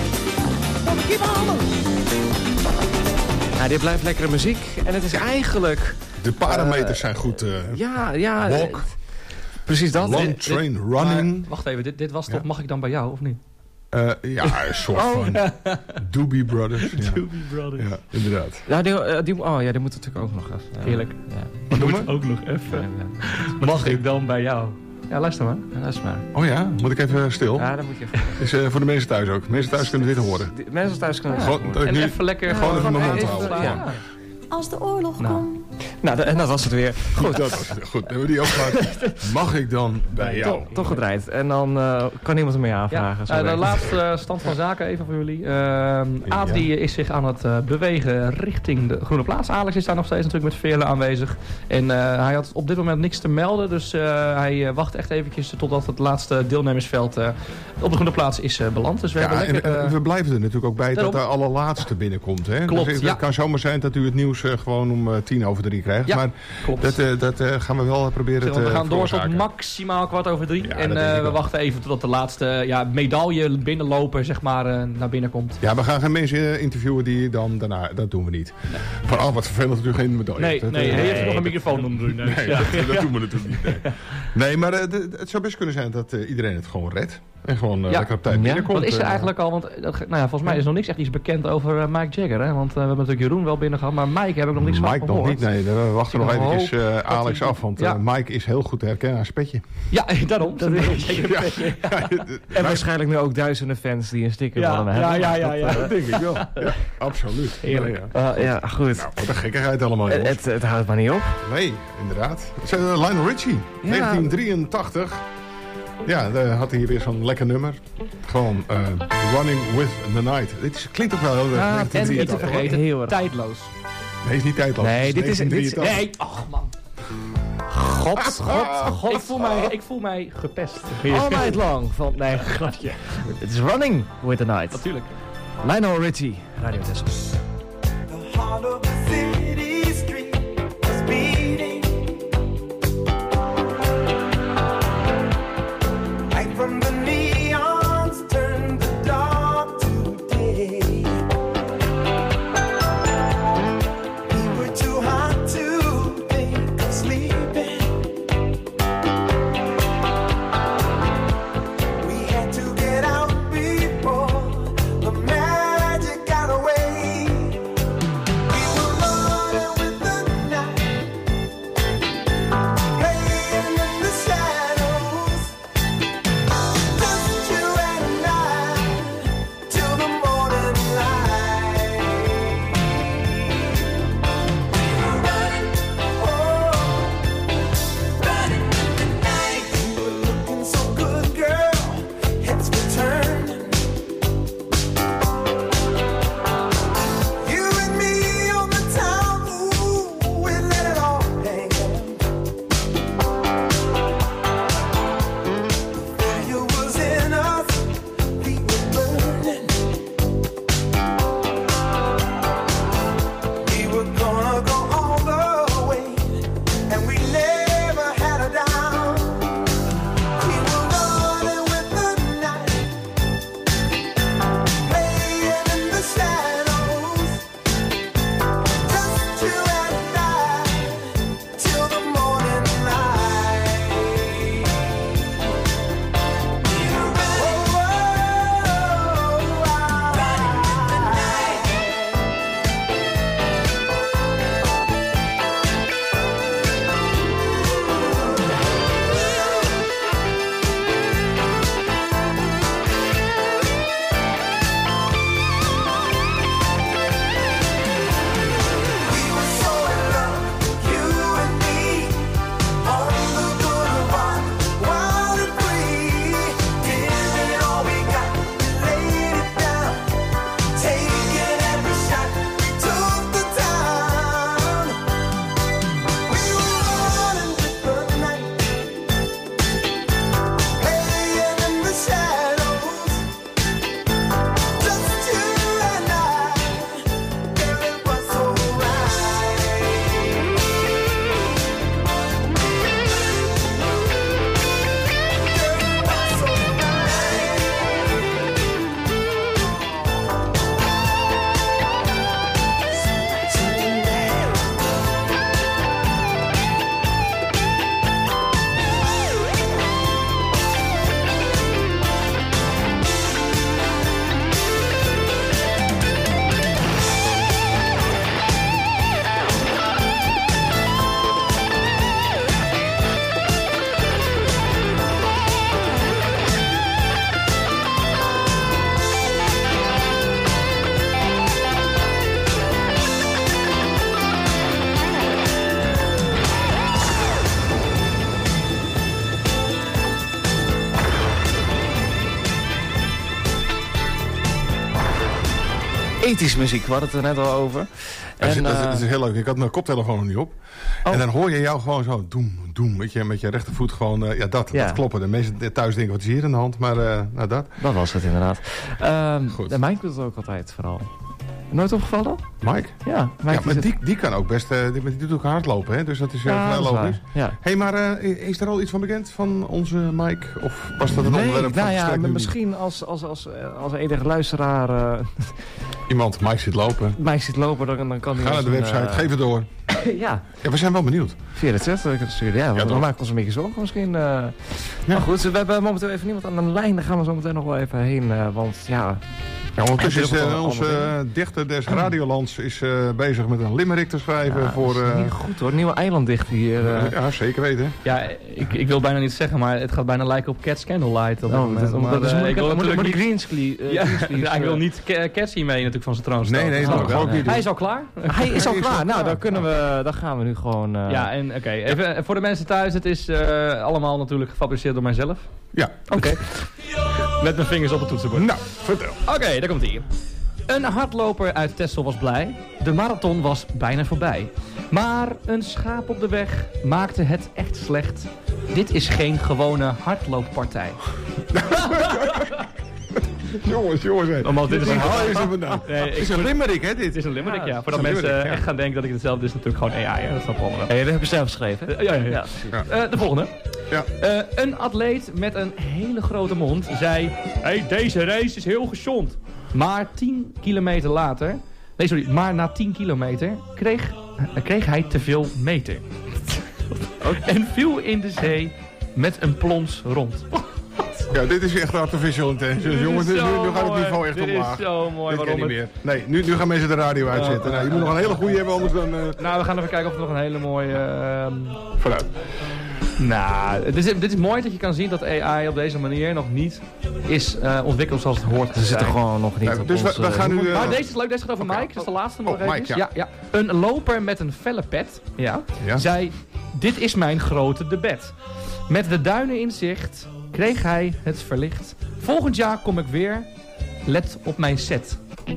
keep on moving. Ja, dit blijft lekkere muziek. En het is eigenlijk De parameters zijn goed. Ja. Walk. Precies dat. Long train running. Wacht even, dit was toch Mag ik dan bij jou, of niet? Ja, een soort van Doobie Brothers. Ja. Doobie Brothers. Ja, inderdaad. Ja, die moet natuurlijk ook nog even. Heerlijk. Ja. Die moet ook nog even. Mag ik dan bij jou? Ja, luister maar. Oh ja, moet ik even stil? Ja, dan moet je even. Is voor de mensen thuis ook. Mensen thuis kunnen dit horen. Mensen thuis kunnen en even lekker... Gewoon even mijn mond houden. Ja. Als de oorlog komt. Nou, en dat was het weer. Goed. Dat was het. Goed, hebben we die afgemaakt. Mag ik dan bij jou? Toch gedraaid. En dan kan iemand er mee aanvragen. De laatste stand van zaken even voor jullie. Aad die is zich aan het bewegen richting de Groene Plaats. Alex is daar nog steeds natuurlijk met Veerle aanwezig. En hij had op dit moment niks te melden. Dus hij wacht echt eventjes totdat het laatste deelnemersveld op de Groene Plaats is beland. Dus we hebben lekker, we blijven er natuurlijk ook bij dat de allerlaatste binnenkomt. Hè? Klopt, dus het kan zomaar zijn dat u het nieuws gewoon om 2:10 krijgt. Ja, maar klopt. dat gaan we wel proberen te We gaan door veroorzaken. tot maximaal 2:15. Ja, en we wachten even totdat de laatste medaille binnenloper zeg maar, naar binnen komt. Ja, we gaan geen mensen interviewen die dan daarna... Dat doen we niet. Van, wat vervelend natuurlijk geen medaille. Nee, hij heeft nog een microfoon om te doen. Nee, dat doen we natuurlijk niet. Nee, maar het zou best kunnen zijn dat iedereen het gewoon redt. En gewoon lekker op tijd binnenkomt. Wat is er eigenlijk al? Want volgens mij is nog niks echt iets bekend over Mike Jagger. Hè? Want we hebben natuurlijk Jeroen wel binnen gehad. Maar Mike heb ik nog niks van gehoord. Mike nog niet, nee. We wachten nog eventjes Alex af. Want Mike is heel goed te herkennen aan zijn petje. Ja, daarom. Dat is zeker een petje. En waarschijnlijk nu ook duizenden fans die een sticker van hem hebben. Ja. Dat denk ik wel. Ja, absoluut. Heerlijk. Ja, goed. Nou, wat een gekkigheid allemaal, jongens. Het houdt maar niet op. Nee, inderdaad. Het is Lionel Richie, 1983. Ja, daar had hij weer zo'n lekker nummer. Gewoon Running with the Night. Dit klinkt ook wel heel erg. En niet te vergeten, heel erg tijdloos. Nee, is niet tijdloos. Nee, dit is... Nee, ach man. God. Ik voel mij gepest. All night long. Nee, grapje. Het is Running with the Night. Natuurlijk. Lionel Richie, Radio Tessel. The heart of the city street was beating. Right from the neons turned the dark to day. We were too hot to think of sleeping. We had to get out before the magic got away. We were ethisch muziek. We hadden het er net al over. Dat is heel leuk. Ik had mijn koptelefoon nog niet op. En dan hoor je jou gewoon zo doem, met je rechtervoet gewoon, dat kloppen. De mensen thuis denken, wat is hier aan de hand? Maar dat. Dat was het inderdaad. De Mike doet het ook altijd vooral. Nooit opgevallen? Mike? Ja, Mike maar die kan ook best, die doet ook hardlopen, hè? Dus dat is vrij logisch. Ja. Hey, maar is er al iets van bekend van onze Mike? Of was dat het onderwerp van het gesprek? Misschien als enige luisteraar... Iemand, Mike zit lopen. Mike zit lopen, dan kan hij... Ga naar de website, geef het door. Ja, we zijn wel benieuwd. Via de chat sturen. Ja, we maken ons een beetje zorgen misschien. Maar goed, we hebben momenteel even niemand aan de lijn. Daar gaan we zo meteen nog wel even heen. Want ja... ondertussen is onze dichter des Radiolands is bezig met een limerick te schrijven voor... Dat is niet goed hoor, nieuwe eilanddichter hier. Ja, zeker weten. Ja, ik wil bijna niet zeggen, maar het gaat bijna lijken op Cats Candlelight. Moet ik Greenscreen... Ik wil niet Cats hiermee natuurlijk van zijn troon staan. Nee, dat ook niet. Hij is al klaar? Hij is al klaar. Nou, dan gaan we nu gewoon... Ja, en oké. Even voor de mensen thuis, het is allemaal natuurlijk gefabriceerd door mijzelf. Ja. Oké. Met mijn vingers op het toetsenbord. Nou, vertel. Oké, daar komt ie. Een hardloper uit Texel was blij. De marathon was bijna voorbij. Maar een schaap op de weg maakte het echt slecht. Dit is geen gewone hardlooppartij. Jongens. Dit is het is een limerick, hè, dit? Het is een limerick, ja. Voordat mensen echt gaan denken dat ik hetzelfde is, natuurlijk gewoon AI, hè. Dat snap ik allemaal wel. dat heb je zelf geschreven. Ja. De volgende. Ja. Een atleet met een hele grote mond zei... deze race is heel gezond. Maar 10 kilometer later... maar na 10 kilometer kreeg hij te veel meter. En viel in de zee met een plons rond. Ja, dit is echt artificial intelligence. Jongens, nu gaat het niveau echt omlaag. Dit is zo mooi. Dit kan niet meer. Nee, nu gaan mensen de radio uitzetten. Nou, je moet nog een hele goede hebben, anders dan... Nou, we gaan even kijken of er nog een hele mooie... Vooruit. Nou, dit is mooi dat je kan zien dat AI op deze manier nog niet is ontwikkeld zoals het hoort te zijn. Ze zitten gewoon nog niet op dus ons... we gaan nu... Maar deze is leuk, deze gaat over Mike. Dat is de laatste nog even. Mike, ja. Een loper met een felle pet zei... Dit is mijn grote debet. Met de duinen in zicht kreeg hij het verlicht. Volgend jaar kom ik weer. Let op mijn set.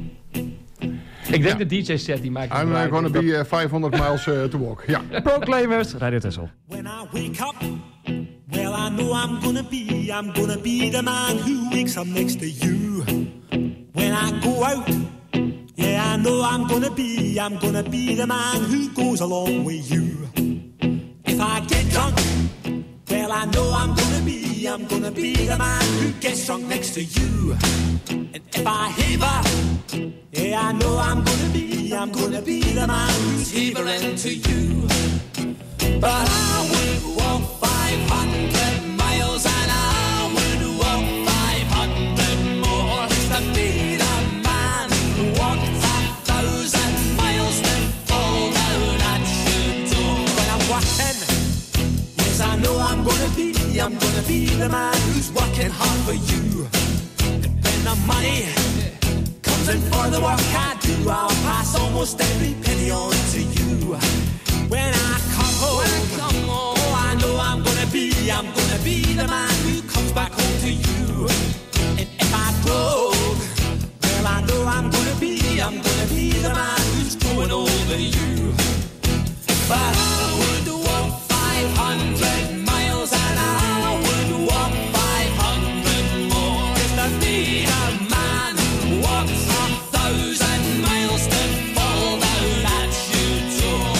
Ik denk de DJ-set die maakt... I'm gonna be 500 miles to walk. Ja. Proclaimers, Radio Texel. When I wake up, well I know I'm gonna be the man who wakes up next to you. When I go out, yeah I know I'm gonna be the man who goes along with you. If I get drunk, well I know I'm gonna be the man who gets drunk next to you. And if I heaver, yeah I know I'm gonna be the man who's heavering to you. But I would walk 500 miles and I would walk 500 more to be the man who walked 1,000 miles to fall down at your door. When I'm walking, yes I know I'm gonna be the man who's working hard for you. And when the money comes in for the work I do, I'll pass almost every penny on to you. When I come home, oh I know I'm gonna be the man who comes back home to you. And if I broke, well I know I'm gonna be the man who's going over you. But I would walk 500 miles and I would walk 500 more just to be the man who walks 1,000 miles to fall down at your door.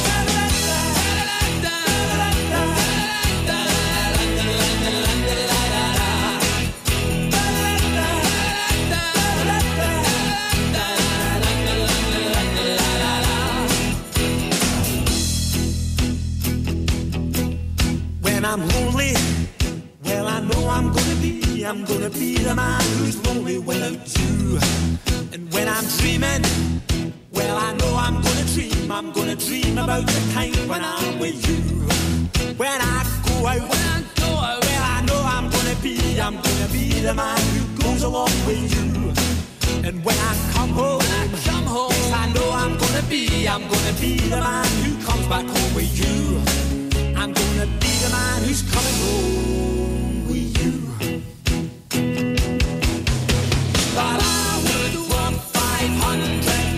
When I'm lonely, well I know I'm gonna be the man who's lonely without you. And when I'm dreaming, well I know I'm gonna dream about the time when I'm with you. When I go out, well I know I'm gonna be the man who goes along with you. And when I come home, yes I know I'm gonna be the man who comes back home with you. I'm gonna be the man who's coming home with you. But I would walk 500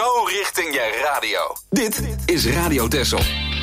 Zo richting je radio. Dit is Radio Texel.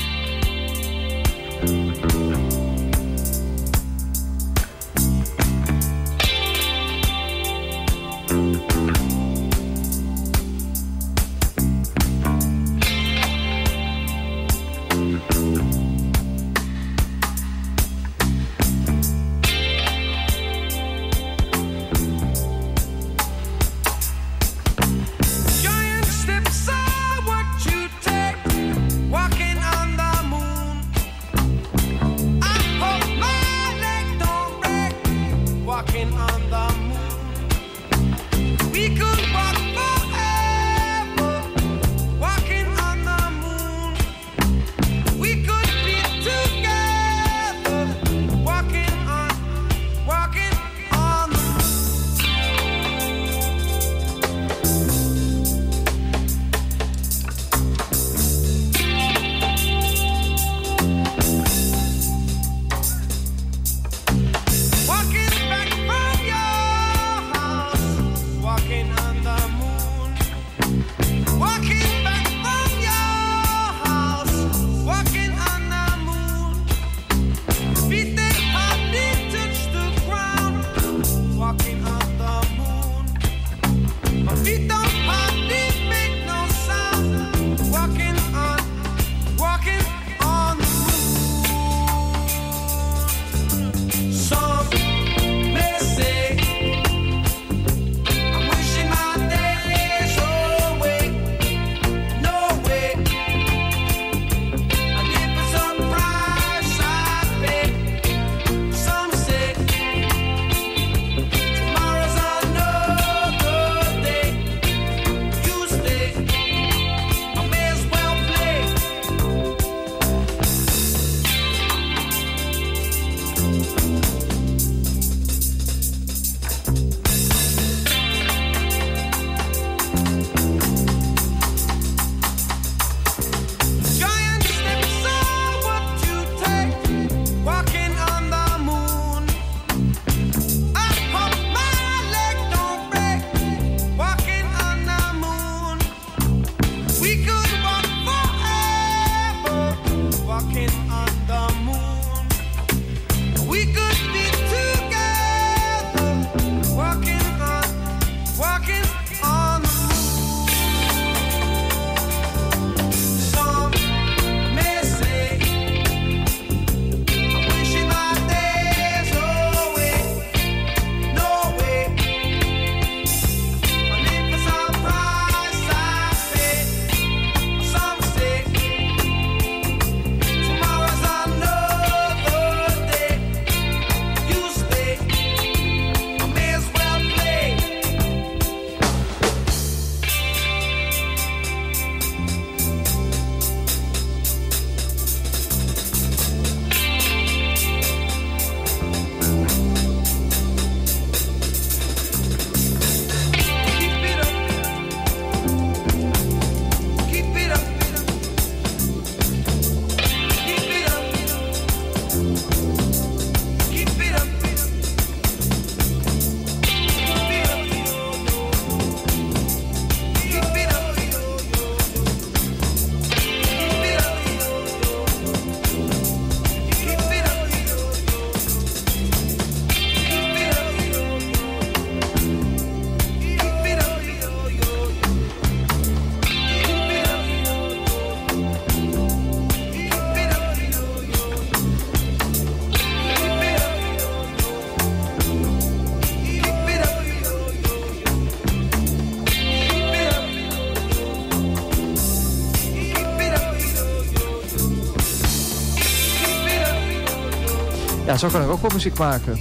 Ja, zo kan ik ook wel muziek maken.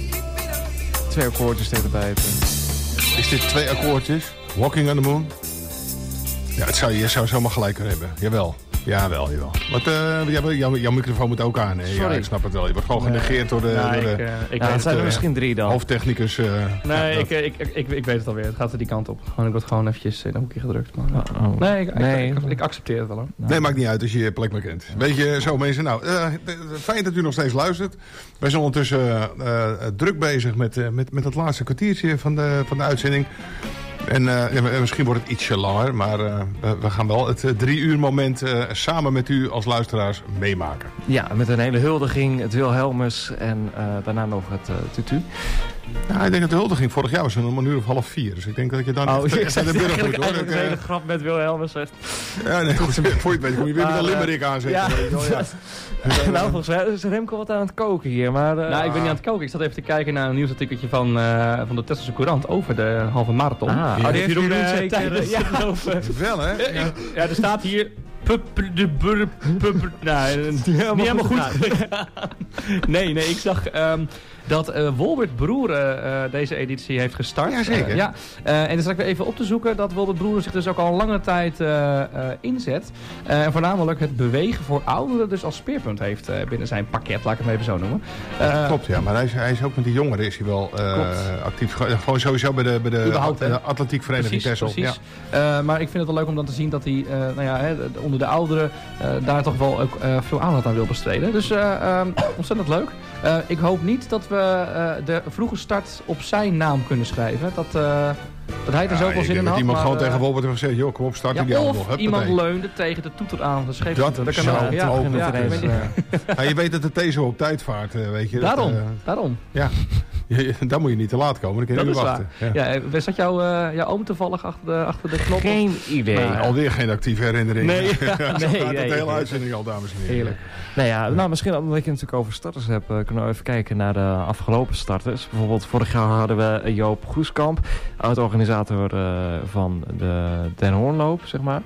2 akkoordjes tegen bij. Is dit 2 akkoordjes? Walking on the Moon? Ja, je zou zomaar gelijk kunnen hebben. Jawel. Jawel. Want jouw microfoon moet ook aan. Sorry. Ja, ik snap het wel. Je wordt gewoon genegeerd door de... het zijn er misschien 3 dan. Hoofdtechnicus. Ik weet het alweer. Het gaat er die kant op. Ik word gewoon eventjes in een hoekje gedrukt. Maar, ik accepteer het wel. Hoor. Nee, maakt niet uit als je je plek maar kent. Weet je, zo mensen. Nou, fijn dat u nog steeds luistert. Wij zijn ondertussen druk bezig met het laatste kwartiertje van de uitzending. En misschien wordt het ietsje langer, maar we gaan wel het 3 uur moment samen met u als luisteraars meemaken. Ja, met een hele huldiging, het Wilhelmus en daarna nog het tutu. Ja, ik denk dat de huldiging vorig jaar was om 3:30. Dus ik denk dat je dan echt naar de burger moet, hoor. Een hele grap met Wilhelmus. Ja, nee, goed. Voor je het weet kom je weer met een limerick aanzetten. Ja. Nou, volgens mij is Remco wat aan het koken hier. Maar, Nou, ik ben niet aan het koken. Ik zat even te kijken naar een nieuwsartikeltje van de Tesselse Courant over de halve marathon. Die heeft Jeroen zeker. Wel, hè? Ja, er staat hier... Nou, niet helemaal goed. Nee, ik zag dat Wolbert Broeren deze editie heeft gestart. Ja, zeker. Ja. En dan zat ik weer even op te zoeken dat Wolbert Broeren zich dus ook al lange tijd inzet. En voornamelijk het bewegen voor ouderen dus als speerpunt heeft binnen zijn pakket, laat ik hem even zo noemen. Klopt, ja. Maar hij is ook met die jongeren is hij wel actief. Gewoon sowieso bij de atletiekvereniging Texel. Precies. Ja. Maar ik vind het wel leuk om dan te zien dat hij onder de ouderen daar toch wel ook veel aandacht aan wil besteden. Dus ontzettend leuk. Ik hoop niet dat we de vroege start op zijn naam kunnen schrijven. Dat hij er zoveel zin in had. Iemand gewoon tegen Wolbert heeft gezegd, joh, kom op, start die handel. Of iemand leunde tegen de toeter aan. Dat zou ook. Je weet dat de T zo op tijd vaart, weet je. Daarom. Ja. Daar moet je niet te laat komen, dan kun je wachten. Ja, zat jouw oom toevallig achter de knop? Geen idee. Nee, alweer geen actieve herinnering. Nee. Het hele uitzending al, dames en heren. Heerlijk. Nou, misschien omdat ik het natuurlijk over starters heb, kunnen we even kijken naar de afgelopen starters. Bijvoorbeeld vorig jaar hadden we Joop Groeskamp, oud-organisator van de Den Hoornloop, zeg maar.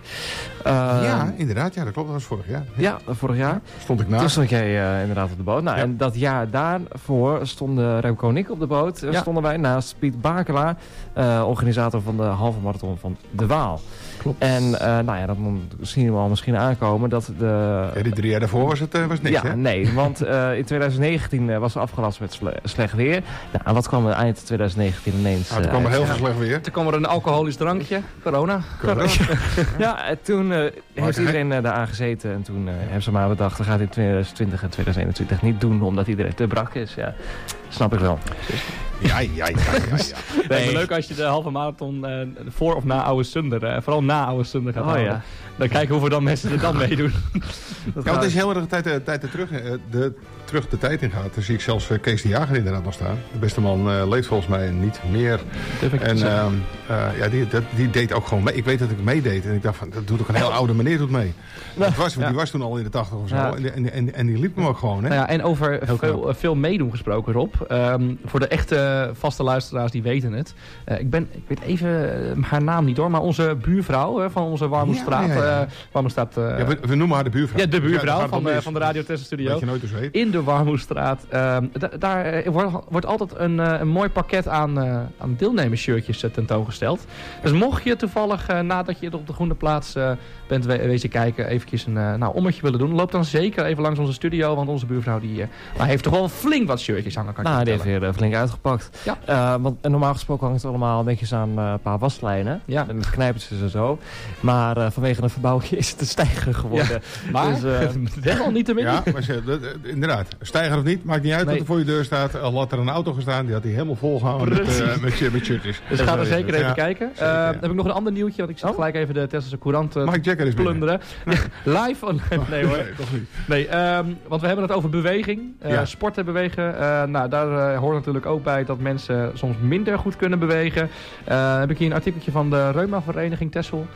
Ja, inderdaad. Ja, dat klopt. Dat was vorig jaar. Ja, vorig jaar. Stond ik naast. Toen stond jij inderdaad op de boot. Nou, en dat jaar daarvoor stonden Remco en ik op de boot. Stonden wij naast Piet Bakelaar, organisator van de halve marathon van de Waal. Klopt. En dat zien we al misschien aankomen dat de... Ja, die 3 jaar daarvoor was niks, hè? Nee, want in 2019 was er afgelast met slecht weer. Nou, en wat kwam er eind 2019 ineens? Toen kwam er heel veel slecht weer. Toen kwam er een alcoholisch drankje, corona. Ja, en toen heeft iedereen daar gezeten. En toen hebben ze maar bedacht, we gaan in 2020 en 2021 niet doen, omdat iedereen te brak is. Ja, snap ik wel. Ja. Nee, leuk als je de halve marathon voor of na Oude Sunder, vooral na Oude Sunder gaat houden. Ja. Dan kijken hoeveel dan mensen er dan meedoen. Want het is heel erg tijd terug de tijd in gaat. Dan zie ik zelfs Kees de Jager inderdaad nog staan. De beste man leeft volgens mij niet meer. En die deed ook gewoon mee. Ik weet dat ik meedeed. En ik dacht van, dat doet ook een heel oude meneer doet mee. Die was toen al in de 80 of zo. Ja. En die liep hem ook gewoon. Hè? Nou ja, en over veel meedoen gesproken, Rob. Voor de echte vaste luisteraars, die weten het. Ik weet even haar naam niet hoor. Maar onze buurvrouw van onze Warmoestraat. We noemen haar de buurvrouw. Ja, de buurvrouw van de Radio Tessel Studio. Dat je nooit eens weet. In de Warmoestraat. Daar wordt altijd een mooi pakket aan deelnemersshirtjes tentoongesteld. Dus mocht je toevallig nadat je op de Groene Plaats bent wezen kijken, eventjes een ommetje willen doen, loop dan zeker even langs onze studio, want onze buurvrouw die heeft toch wel flink wat shirtjes hangen. Die heeft weer flink uitgepakt. Ja. Want normaal gesproken hangt het allemaal netjes aan een paar waslijnen. Ja. Met knijpertjes en zo. Maar vanwege een verbouwing is het een stijger geworden. Ja. Maar wel niet te min. Ja, maar inderdaad. Stijger of niet, maakt niet uit dat er voor je deur staat. Al had er een auto gestaan, die had hij helemaal volgehouden met shirtjes. Dus ga er zeker even kijken. Dan heb ik nog een ander nieuwtje, want ik zit gelijk even de Tesselse Courant plunderen. Live van... Nee hoor. Toch niet. Nee, want we hebben het over beweging. Sport en bewegen. Daar hoort natuurlijk ook bij dat mensen soms minder goed kunnen bewegen. Heb ik hier een artikeltje van de Reuma-vereniging Texel.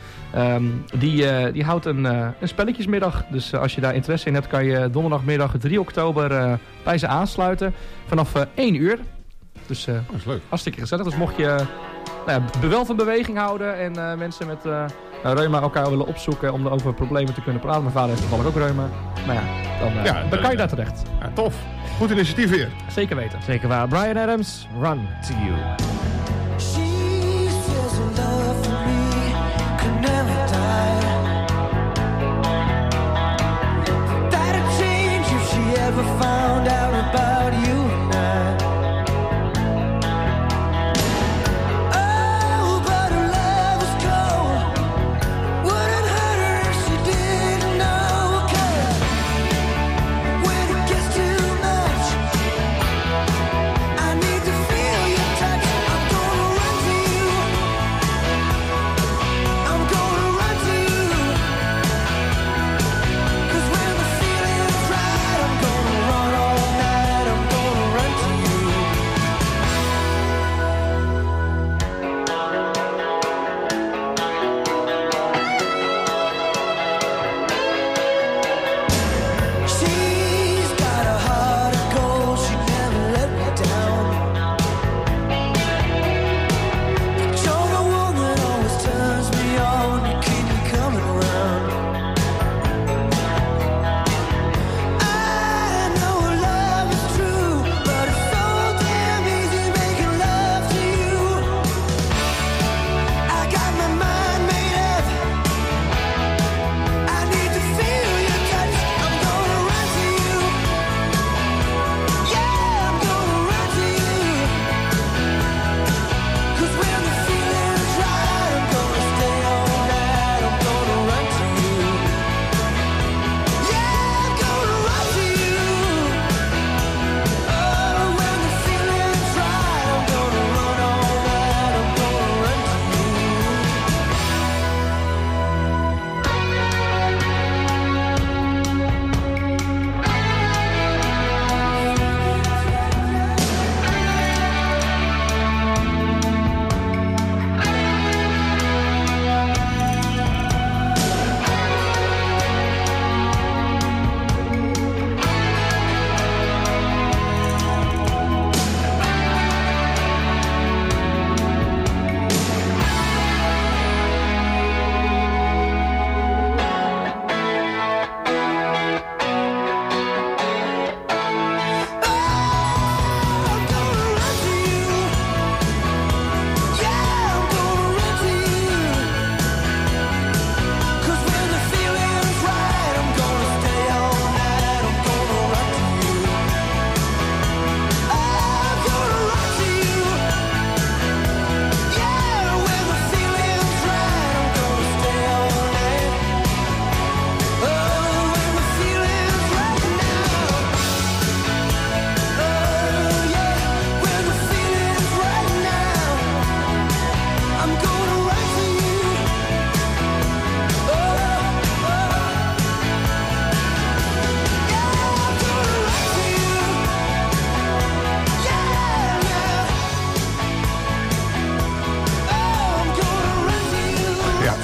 Die houdt een spelletjesmiddag. Dus als je daar interesse in hebt, kan je donderdagmiddag 3 oktober bij ze aansluiten. Vanaf 1 uur. Dus dat is leuk. Hartstikke gezellig. Dus mocht je wel van beweging houden en mensen met reuma elkaar willen opzoeken om over problemen te kunnen praten. Mijn vader heeft toevallig ook reuma. Nou ja, dan kan je daar terecht. Ja, tof. Goed initiatief weer. Zeker weten. Zeker waar. Bryan Adams, Run to You. Ever found out about you and I? Oh, but her love is cold. Wouldn't hurt her if she didn't know. 'Cause when it gets too much, I need to feel your touch. I'm gonna run to you.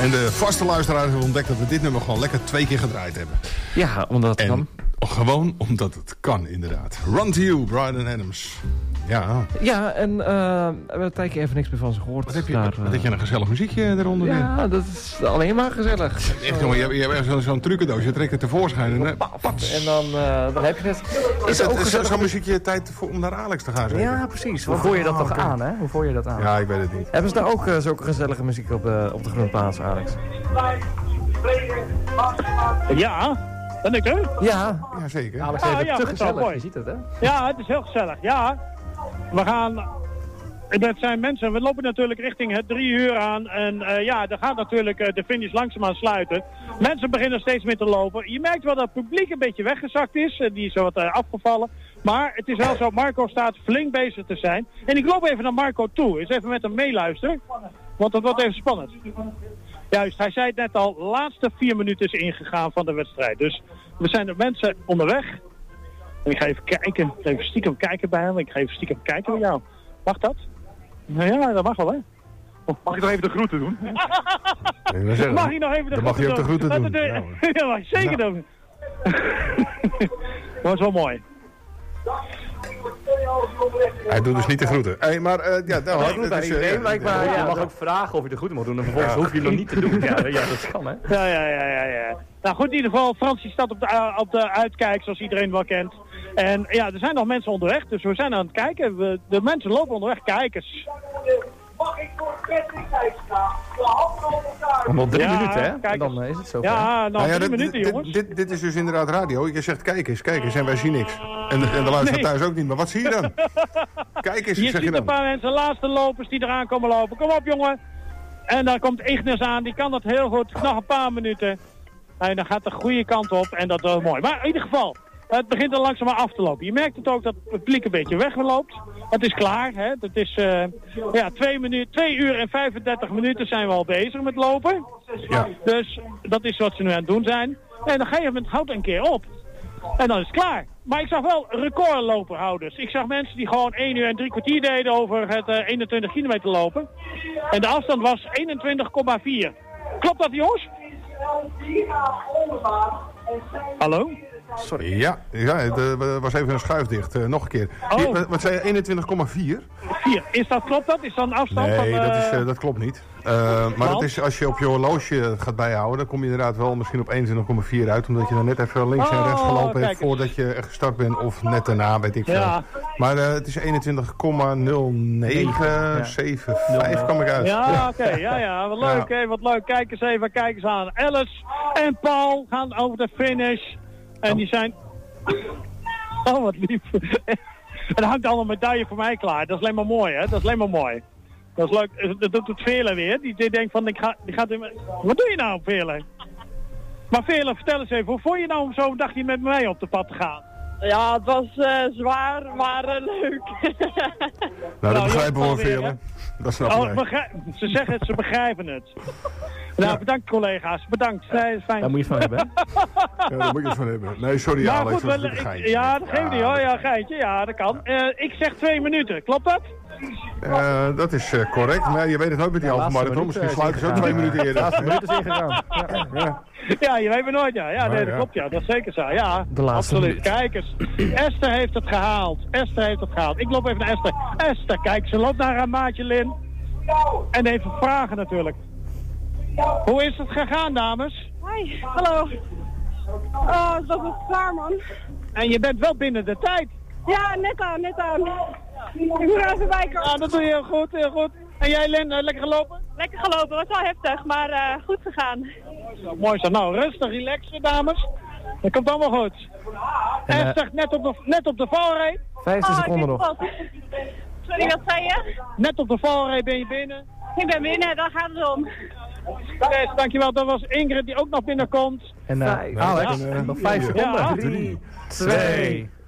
En de vaste luisteraars hebben ontdekt dat we dit nummer gewoon lekker 2 keer gedraaid hebben. Ja, omdat het kan. Gewoon omdat het kan, inderdaad. Run to You, Bryan Adams. Ja. Ja, en we hebben een tijdje even niks meer van ze gehoord. Wat heb je een gezellig muziekje eronder? Ja, dat is alleen maar gezellig. Echt jongen, je hebt echt zo'n trucendoos. Je trekt het tevoorschijn en pats. En dan heb je het. Is het ook zo'n muziekje tijd om naar Alex te gaan? Zeker? Ja, precies. Hoe voer je dat toch aan, hè? Hoe voer je dat aan? Ja, ik weet het niet. Hebben ze daar ook zulke gezellige muziek op de groene plaats, Alex? Ja. Ben ik er? Ja. Ja, zeker. Alex heeft het te gezellig, je ziet het, hè? Ja, het is heel gezellig, ja. We gaan... Dat zijn mensen, we lopen natuurlijk richting het 3 uur aan. En dan gaat natuurlijk de finish langzaamaan sluiten. Mensen beginnen steeds meer te lopen. Je merkt wel dat het publiek een beetje weggezakt is. Die is wat afgevallen. Maar het is wel zo, Marco staat flink bezig te zijn. En ik loop even naar Marco toe. Eens even met hem meeluisteren. Want dat wordt even spannend. Juist, hij zei het net al, de laatste 4 minuten is ingegaan van de wedstrijd. Dus we zijn de mensen onderweg. En ik ga even kijken, even stiekem kijken bij hem. Ik ga even stiekem kijken bij jou. Mag dat? Nou ja, dat mag wel, hè? Mag ik nog even de groeten doen? Mag je nog even de groeten doen? Dan mag je ook de groeten doen. Ja, mag je zeker doen. Dat was wel mooi. Hij doet dus niet de groeten. Hey, maar je mag ook vragen of je de groeten mag doen en vervolgens hoef je het nog niet te doen. Ja, dat kan, hè? Ja. Nou goed, in ieder geval, Fransie staat op de uitkijk, zoals iedereen wel kent. En ja, er zijn nog mensen onderweg, dus we zijn aan het kijken. De mensen lopen onderweg, kijkers. Mag ik voor Patrick gaan? Nog 3 minuten, hè? En dan is het zo. Ja, nog 3 minuten, jongens. Dit is dus inderdaad radio. Je zegt kijk eens en wij zien niks. En de luisteraar thuis ook niet. Maar wat zie je dan? Kijk eens, je zeg je ziet dan. een paar mensen, laatste lopers die eraan komen lopen. Kom op, jongen. En dan komt Ignis aan, die kan dat heel goed. Nog een paar minuten. En dan gaat de goede kant op en dat is mooi. Maar in ieder geval, het begint al langzaam af te lopen. Je merkt het ook dat het publiek een beetje wegloopt. Het is klaar, hè. Het is 2 uur en 35 minuten zijn we al bezig met lopen. Ja. Dus dat is wat ze nu aan het doen zijn. En dan ga je met hout een keer op. En dan is het klaar. Maar ik zag wel recordloperhouders. Ik zag mensen die gewoon 1 uur en 3 kwartier deden over het 21 kilometer lopen. En de afstand was 21,4. Klopt dat, jongens? Hallo? Sorry. Ja, er was even een schuif dicht. Nog een keer. Oh. Wat zei je, 21,4? Klopt dat? Is dat een afstand van... Nee, dat klopt niet. Maar dat is, als je op je horloge gaat bijhouden, dan kom je inderdaad wel misschien op 21,4 uit. Omdat je dan net even links en rechts gelopen hebt voordat je gestart bent. Of net daarna, weet ik veel. Maar het is 21,0975 kwam ik uit. Ja, oké. Ja, wat leuk, hè. Wat leuk. Kijk eens aan. Alice en Paul gaan over de finish. En die zijn... Oh, wat lief. En er hangt al een medaille voor mij klaar. Dat is alleen maar mooi, hè. Dat is alleen maar mooi. Dat is leuk. Dat doet het Veerle weer. Die denkt van, die gaat wat doe je nou, Veerle? Maar Veerle, vertel eens even, hoe vond je nou om zo'n dagje met mij op de pad te gaan? Ja, het was zwaar, maar leuk. Nou, dat begrijpen we wel, Veerle. Dat snap ik. Ze zeggen het, ze begrijpen het. Nou, bedankt collega's. Bedankt. Nee, is fijn. Daar moet je het van hebben. Ja, daar moet je het van hebben. Nee, sorry maar Alex, goed, dat is een geintje. Ja, dat geeft niet hoor. Ja, geintje. Ja, dat kan. Ik zeg 2 minuten. Klopt dat? Dat is correct. Maar je weet het nooit met die halve marathon. Misschien sluiten ze ook 2 minuten eerder. De laatste minuut is ingegaan. Ja, je weet het nooit, ja. Ja, nee, dat klopt, ja. Dat is zeker zo, ja. De laatste absoluut. minuut. Kijk eens. Esther heeft het gehaald. Ik loop even naar Esther. Esther, kijk, ze loopt naar haar maatje Lin. En even vragen natuurlijk. Hoe is het gegaan, dames? Hoi, hallo. Oh, het was wel klaar, man. En je bent wel binnen de tijd. Ja, net aan. Ik moet er even bij komen. Ja, dat doe je heel goed, heel goed. En jij, Lin, lekker gelopen? Lekker gelopen, was wel heftig, maar goed gegaan. Mooi zo. Nou, rustig, relaxen, dames. Dat komt allemaal goed. Esther, net op de valreep. 15 seconden nog. Sorry, wat zei je? Net op de valreep ben je binnen. Ik ben binnen, daar gaat het om. Yes, dankjewel. Dat was Ingrid die ook nog binnenkomt. En Alex, nog 5 seconden. 3, 2,